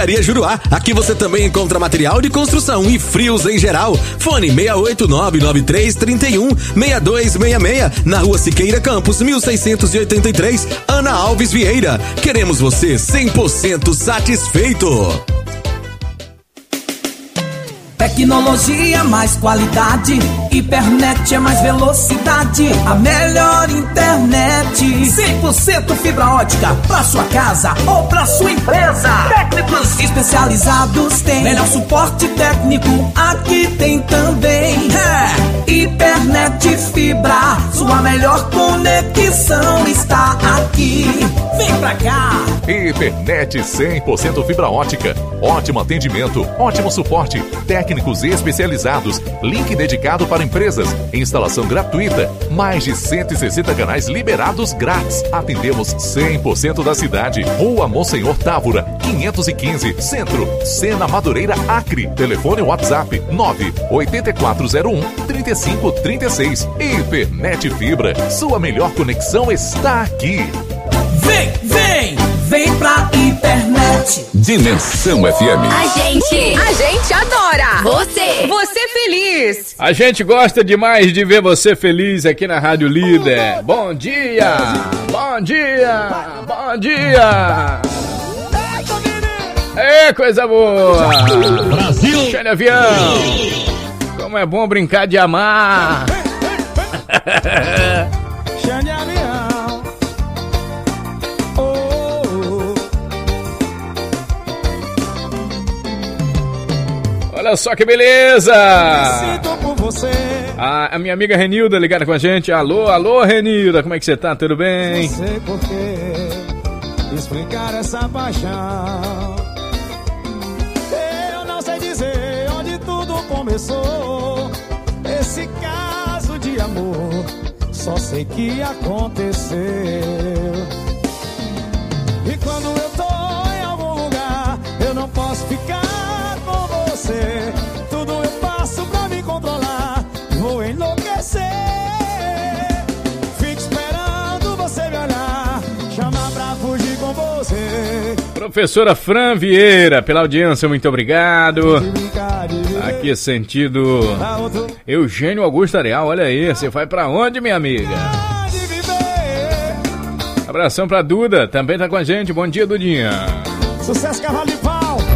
S9: Engenharia Juruá. Aqui você também encontra material de construção e frios em geral. Fone 68993316266. Na Rua Siqueira Campos, 1683, Ana Alves Vieira. Queremos você 100% satisfeito.
S10: Tecnologia, mais qualidade. Hipernet é mais velocidade. A melhor internet. 100% fibra ótica pra sua casa ou pra sua empresa. Técnicos especializados têm melhor suporte técnico. Aqui tem também. Hipernet Fibra. Sua melhor conexão está aqui. Vem pra cá.
S11: Hipernet 100% fibra ótica. Ótimo atendimento, ótimo suporte. Técnicos especializados, link dedicado para empresas, instalação gratuita, mais de 160 canais liberados grátis. Atendemos 100% da cidade. Rua Monsenhor Távora, 515, Centro, Sena Madureira, Acre. Telefone WhatsApp 98401-3536. Hipernet Fibra, sua melhor conexão está aqui.
S10: Vem pra Hipernet.
S8: Dimensão FM.
S12: A gente adora você feliz.
S1: A gente gosta demais de ver você feliz aqui na Rádio Líder. Bom dia, bom dia, bom dia. É coisa boa. Brasil. Chale avião. Como é bom brincar de amar.
S4: Chale avião.
S1: Olha só que beleza! A minha amiga Renilda ligada com a gente. Alô, Renilda, como é que você tá? Tudo bem?
S4: Não sei por que explicar essa paixão. Eu não sei dizer onde tudo começou. Esse caso de amor, só sei que aconteceu. E quando eu tô em algum lugar, eu não posso ficar. Tudo eu faço pra me controlar. Vou enlouquecer. Fico esperando você me olhar, chamar pra fugir com você.
S1: Professora Fran Vieira, pela audiência, muito obrigado. Aqui sentido Eugênio Augusto Areal, olha aí, você vai pra onde, minha amiga? Abração pra Duda, também tá com a gente, bom dia, Dudinha.
S4: Sucesso, cavalo de pau.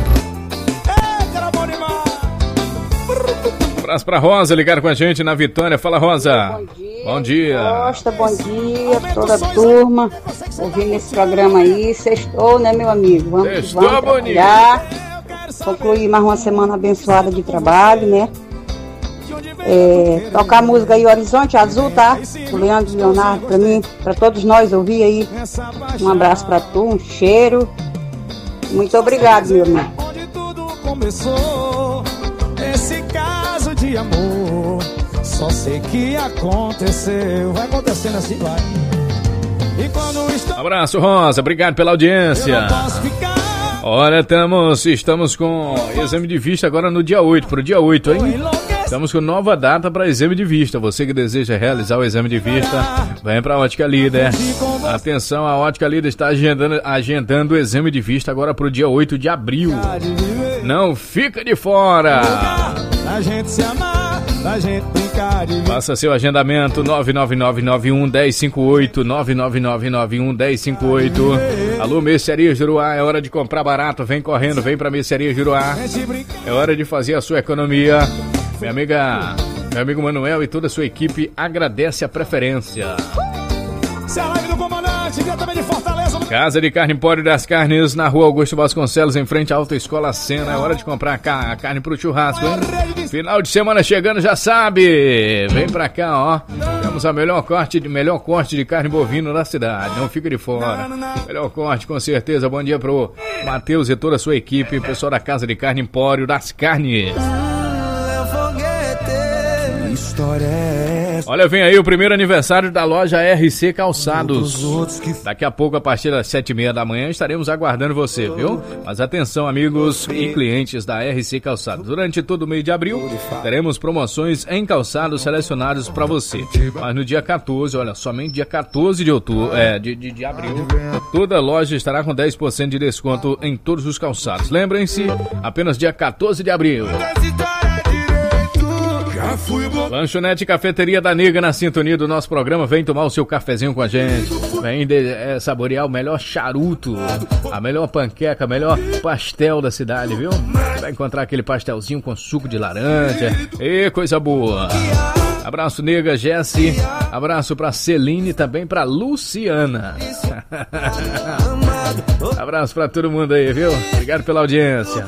S1: Abraço pra Rosa, ligaram com a gente na Vitória. Fala, Rosa. Bom dia.
S13: Costa, bom dia, toda a turma. Ouvindo esse programa aí. Sextou, né, meu amigo? Vamos trabalhar. Concluir mais uma semana abençoada de trabalho, né? Tocar a música aí, Horizonte Azul, tá? O Leandro Leonardo, pra mim, pra todos nós ouvir aí. Um abraço pra tu, um cheiro. Muito obrigado, meu amigo.
S4: Onde tudo começou, esse caso de amor, só sei que aconteceu. Vai acontecendo assim, vai. E quando estou...
S1: Abraço, Rosa, obrigado pela audiência. Olha, estamos com exame de vista agora no dia 8, pro dia 8, hein? Estamos com nova data para exame de vista. Você que deseja realizar o exame de vista, vem para a Ótica Líder. Atenção, a Ótica Líder está agendando o exame de vista agora para o dia 8 de abril. Não fica de fora!
S4: A gente se amar, a gente brincar de...
S1: Faça seu agendamento 99991-1058, 99991-1058. Alô, Mercearia Juruá, é hora de comprar barato. Vem correndo, vem pra Mercearia Juruá. É hora de fazer a sua economia. Meu amigo Manuel e toda a sua equipe agradece a preferência.
S4: Essa é a live do comandante, diretamente de Fortaleza.
S1: Casa de Carne Empório das Carnes, na Rua Augusto Vasconcelos, em frente à Autoescola Sena. É hora de comprar a carne pro churrasco, hein? Final de semana chegando, já sabe. Vem pra cá, ó. Temos a melhor corte de carne bovina da cidade. Não fica de fora. Melhor corte, com certeza. Bom dia pro Matheus e toda a sua equipe, pessoal da Casa de Carne Empório das Carnes. Olha, vem aí o primeiro aniversário da loja RC Calçados. Daqui a pouco, a partir das 7h30 da manhã, estaremos aguardando você, viu? Mas atenção, amigos e clientes da RC Calçados. Durante todo o mês de abril, teremos promoções em calçados selecionados para você. Mas no dia 14, olha, somente dia 14 de outubro, de abril, toda a loja estará com 10% de desconto em todos os calçados. Lembrem-se, apenas dia 14 de abril. Lanchonete Cafeteria da Nega na sintonia do nosso programa. Vem tomar o seu cafezinho com a gente. Vem saborear o melhor charuto, a melhor panqueca, o melhor pastel da cidade, viu? Vai encontrar aquele pastelzinho com suco de laranja. E coisa boa. Abraço, Nega, Jessi. Abraço pra Celine e também pra Luciana. Abraço pra todo mundo aí, viu? Obrigado pela audiência.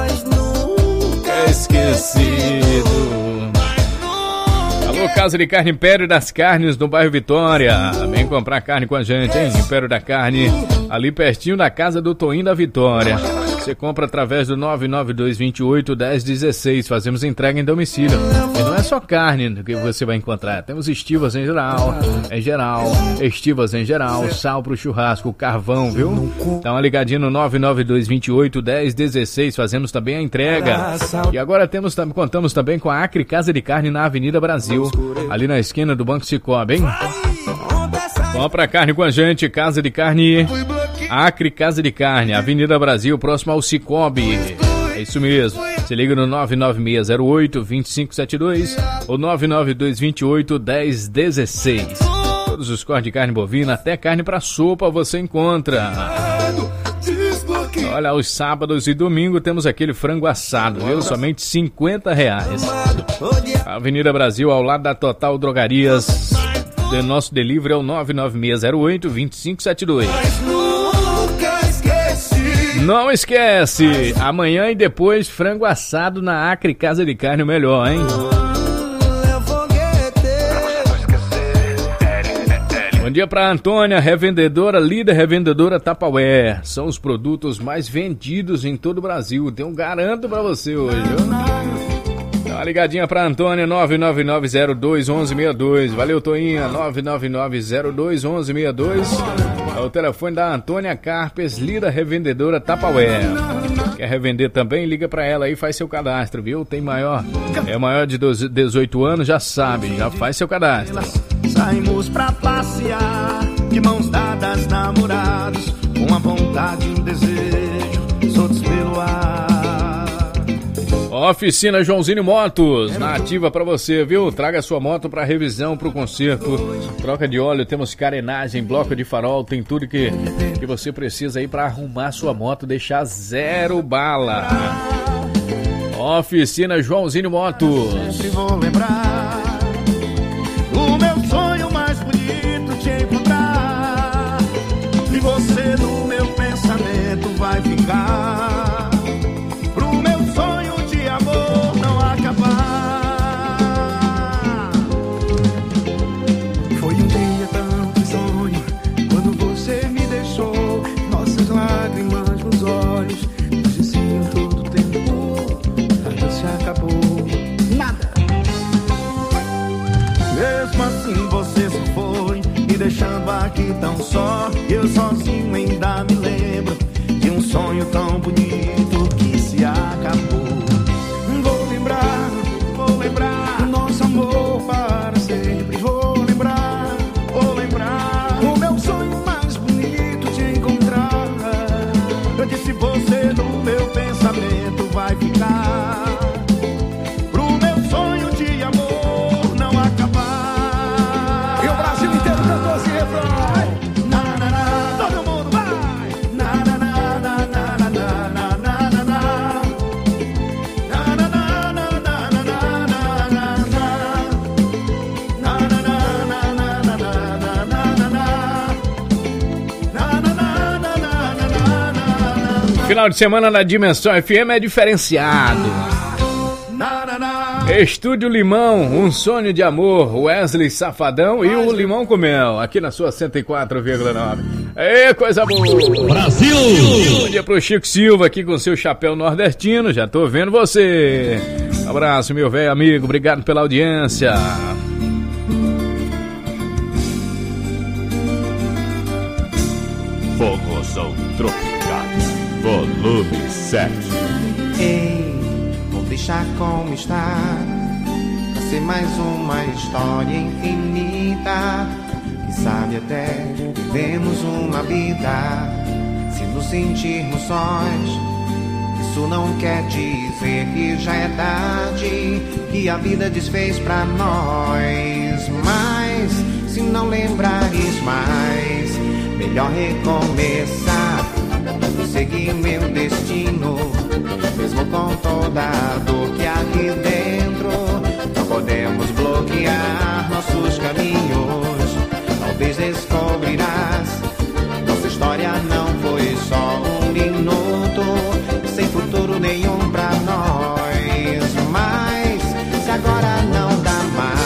S1: Esquecido. Alô, Casa de Carne Império das Carnes no bairro Vitória. Vem comprar carne com a gente, hein? Império da Carne, ali pertinho da casa do Toinho da Vitória. Você compra através do 99228-1016. Fazemos entrega em domicílio. E não é só carne que você vai encontrar. Temos estivas em geral, estivas em geral, sal pro churrasco, carvão, viu? Dá uma ligadinha no 99228-1016. Fazemos também a entrega. E agora contamos também com a Acre Casa de Carne na Avenida Brasil, ali na esquina do Banco Cicobi, hein? Compra carne com a gente, Casa de Carne, Acre Casa de Carne, Avenida Brasil, próximo ao Cicobi. É isso mesmo. Se liga no 99608-2572 ou 99228-1016. Todos os cortes de carne bovina, até carne para sopa você encontra. Olha, aos sábados e domingo temos aquele frango assado, viu? Somente R$50. Avenida Brasil, ao lado da Total Drogarias. Nosso delivery é o 99608-2572. Não esquece, amanhã e depois frango assado na Acre Casa de Carne, o melhor, hein? Bom dia pra Antônia, revendedora, líder revendedora Tupperware. São os produtos mais vendidos em todo o Brasil. Tem um garanto pra você hoje, viu? Dá uma ligadinha pra Antônia, 999021162. Valeu, Toinha, 999021162. É o telefone da Antônia Carpes, líder revendedora Tupperware. Quer revender também? Liga pra ela aí, faz seu cadastro, viu? É maior de 18 anos, já sabe, já faz seu cadastro.
S4: Saímos pra passear, de mãos dadas, namorados, com a vontade e um desejo, soltos pelo ar.
S1: Oficina Joãozinho Motos, na ativa pra você, viu? Traga sua moto pra revisão, pro conserto, troca de óleo, temos carenagem, bloco de farol, tem tudo que você precisa aí pra arrumar sua moto, deixar zero bala. Oficina Joãozinho Motos.
S4: Sempre vou lembrar o meu sonho mais bonito, te encontrar, e você no meu pensamento vai ficar. Deixando aqui tão só, eu sozinho ainda me lembro de um sonho tão bonito que se acabou. Vou lembrar nosso amor para sempre. Vou lembrar o meu sonho mais bonito, te encontrar. Eu disse você no meu pensamento vai ficar. Pro meu sonho de amor não acabar. E o Brasil inteiro cantou esse refrão. Todo mundo vai.
S1: Final de semana na Dimensão FM é diferenciado. Estúdio Limão, um sonho de amor, Wesley Safadão e o Limão com Mel, aqui na sua 104,9. Ê, coisa boa!
S14: Brasil!
S1: Bom dia pro Chico Silva aqui com seu chapéu nordestino, já tô vendo você. Um abraço, meu velho amigo, obrigado pela audiência.
S8: Formosão Tropical, volume 7.
S3: Ei, vou deixar como está, vai ser mais uma história infinita. Quem sabe até vivemos uma vida, se nos sentirmos sós. Isso não quer dizer que já é tarde, que a vida desfez pra nós. Mas se não lembrares mais, melhor recomeçar, seguir meu destino, mesmo com toda a dor que há aqui dentro. Não podemos bloquear nossos caminhos, talvez descobrirás, nossa história não foi só um minuto, sem futuro nenhum pra nós. Mas se agora não dá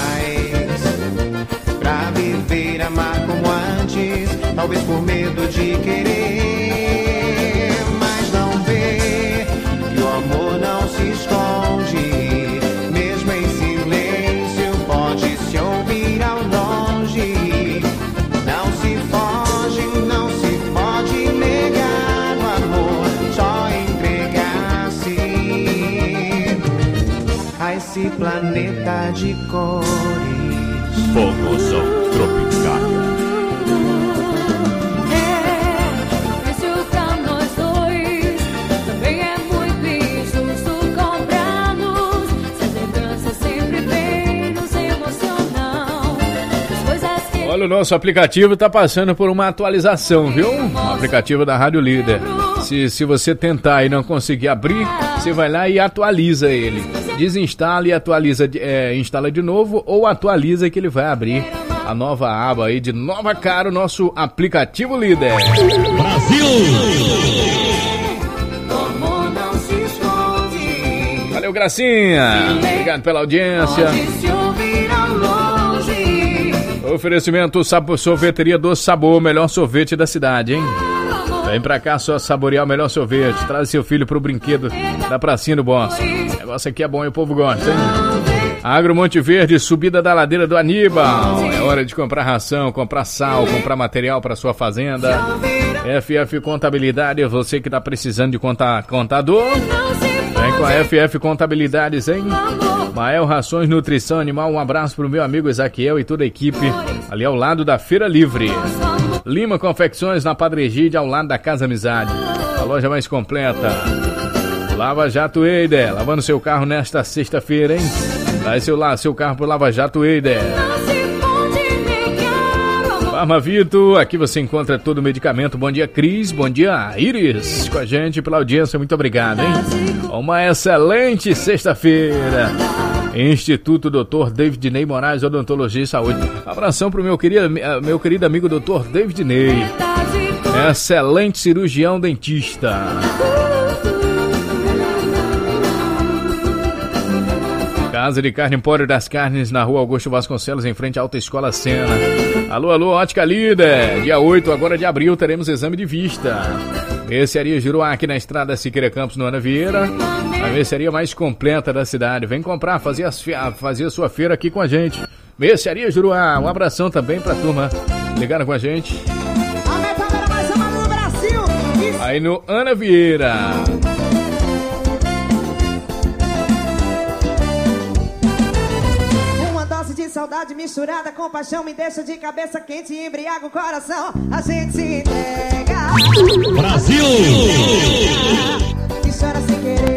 S3: mais pra viver, amar como antes, talvez por medo de querer, mas não vê que o amor não se esconde, mesmo em silêncio pode se ouvir ao longe. Não se foge, não se pode negar o amor, só entregar-se a esse planeta de cores.
S8: Formosão Tropical.
S1: Olha, o nosso aplicativo está passando por uma atualização, viu? O aplicativo da Rádio Líder. Se você tentar e não conseguir abrir, você vai lá e atualiza ele. Desinstala e atualiza, instala de novo ou atualiza que ele vai abrir a nova aba aí de nova cara, o nosso aplicativo Líder.
S8: Brasil!
S1: Valeu, Gracinha. Obrigado pela audiência. Oferecimento Sorveteria do Sabor, melhor sorvete da cidade, hein? Vem pra cá só saborear o melhor sorvete. Traz seu filho pro brinquedo da pracinha do Boss. O negócio aqui é bom e o povo gosta, hein? Agro Monte Verde, subida da ladeira do Aníbal. É hora de comprar ração, comprar sal, comprar material para sua fazenda. FF Contabilidade, você que tá precisando de contador. Vem com a FF Contabilidades, hein? Mael Rações Nutrição Animal, um abraço pro meu amigo Ezaquiel e toda a equipe ali ao lado da Feira Livre. Lima Confecções na Padre Egídio, ao lado da Casa Amizade, a loja mais completa. Lava Jato Eider, lavando seu carro nesta sexta-feira, hein? Traz seu carro pro Lava Jato Eider. Farma Vito, aqui você encontra todo o medicamento. Bom dia, Cris. Bom dia, Iris. Com a gente pela audiência, muito obrigado, hein? Uma excelente sexta-feira. Instituto Dr. David Ney Moraes, Odontologia e Saúde. Abração pro meu querido amigo Dr. David Ney. Excelente cirurgião dentista. Casa de Carne Empório das Carnes, na Rua Augusto Vasconcelos, em frente à Alta Escola Sena. Alô, Ótica Líder. Dia 8 agora de abril teremos exame de vista. Mercearia Juruá, aqui na estrada Siqueira Campos, no Ana Vieira. A mercearia mais completa da cidade. Vem comprar, fazer a sua feira aqui com a gente. Mercearia Juruá, um abração também pra turma ligaram com a gente. Aí no Ana Vieira.
S14: Saudade misturada com paixão me deixa de cabeça quente e embriaga o coração. A gente se entrega.
S8: Brasil!
S14: Que chora sem querer.